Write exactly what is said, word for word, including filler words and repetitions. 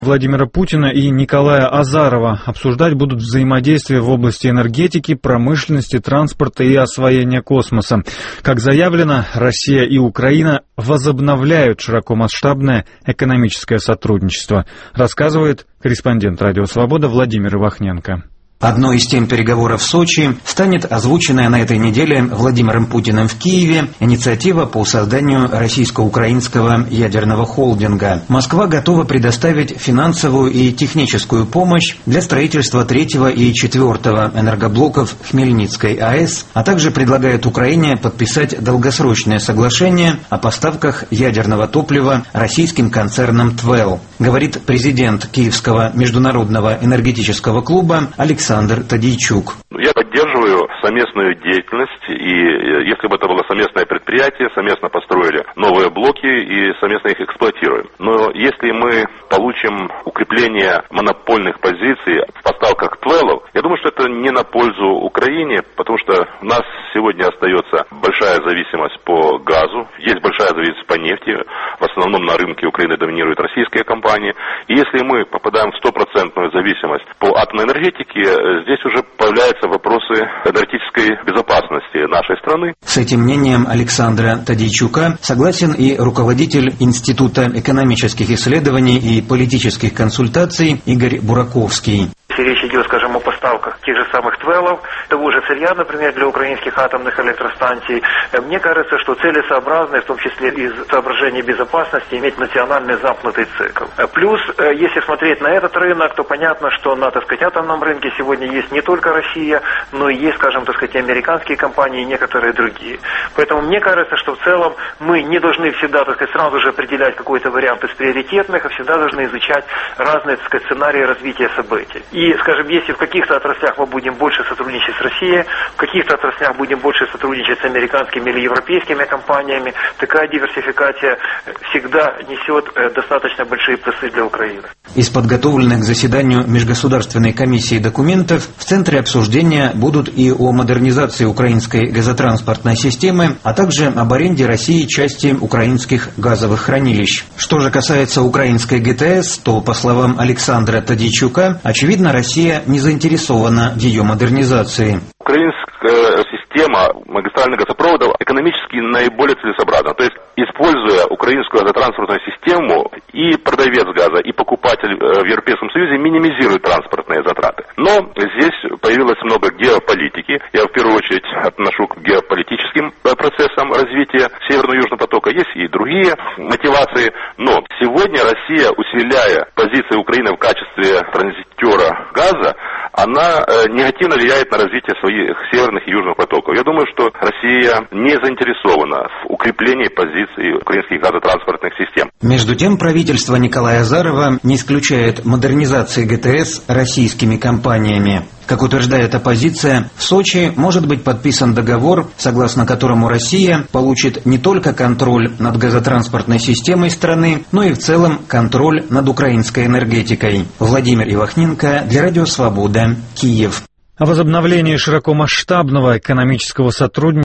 Владимира Путина и Николая Азарова. Обсуждать будут взаимодействие в области энергетики, промышленности, транспорта и освоения космоса. Как заявлено, Россия и Украина возобновляют широкомасштабное экономическое сотрудничество, рассказывает корреспондент «Радио Свобода» Владимир Ивахненко. Одной из тем переговоров в Сочи станет озвученная на этой неделе Владимиром Путиным в Киеве инициатива по созданию российско-украинского ядерного холдинга. Москва готова предоставить финансовую и техническую помощь для строительства третьего и четвертого энергоблоков Хмельницкой АЭС, а также предлагает Украине подписать долгосрочное соглашение о поставках ядерного топлива российским концерном ТВЭЛ, говорит президент Киевского международного энергетического клуба Александр Александр Тадийчук. Я поддерживаю совместную деятельность, и если бы это было совместное предприятие, совместно построили новые блоки и совместно их эксплуатируем. Но если мы получим укрепление монопольных позиций в поставках ТВЭЛов, я думаю, что это не на пользу Украине, потому что у нас сегодня остается большая зависимость по газу, есть большая зависимость по нефти, в основном на рынке Украины доминируют российские компании. И если мы попадаем в стопроцентную зависимость по атомной энергетике, здесь уже появляются вопросы энергетической безопасности нашей страны. С этим мнением Александра Тадийчука согласен и руководитель Института экономических исследований и политических консультаций Игорь Бураковский. Если речь идет, скажем, о поставках тех же самых ТВЭЛов, того же сырья, например, для украинских атомных электростанций, мне кажется, что целесообразно, в том числе из соображений безопасности, иметь национальный замкнутый цикл. Плюс, если смотреть на этот рынок, то понятно, что на, так сказать, атомном рынке сегодня есть не только Россия, но и есть, скажем, так сказать, американские компании и некоторые другие. Поэтому мне кажется, что в целом мы не должны всегда, так сказать, сразу же определять какой-то вариант из приоритетных, а всегда должны изучать разные, так сказать, сценарии развития событий. И, скажем, если в каких-то отраслях мы будем больше сотрудничать с Россией, в каких-то отраслях будем больше сотрудничать с американскими или европейскими компаниями, такая диверсификация всегда несет достаточно большие плюсы для Украины. Из подготовленных к заседанию Межгосударственной комиссии документов в центре обсуждения будут и о модернизации украинской газотранспортной системы, а также об аренде России части украинских газовых хранилищ. Что же касается украинской ГТС, то, по словам Александра Тадийчука, очевидно, Россия не заинтересована в ее модернизации. Украинская система магистральных газопроводов экономически наиболее целесообразна. То есть, используя украинскую газотранспортную систему, и продавец газа, и покупатель в Европейском Союзе минимизируют транспортные затраты. Но здесь появилось много геополитики. Я в первую очередь отношу к геополитическим процессам развития Северно-Южного потока. Есть и другие мотивации. Но сегодня Россия, усиляя позиции Украины в качестве транзитера газа, она негативно влияет на развитие своих северных и южных потоков. Я думаю, что Россия не заинтересована в укреплении позиций украинских газотранспортных систем. Между тем, правительство Николая Азарова не исключает модернизации ГТС российскими компаниями. Как утверждает оппозиция, в Сочи может быть подписан договор, согласно которому Россия получит не только контроль над газотранспортной системой страны, но и в целом контроль над украинской энергетикой. Владимир Ивахненко для Радио Свобода, Киев. О возобновлении широкомасштабного экономического сотрудничества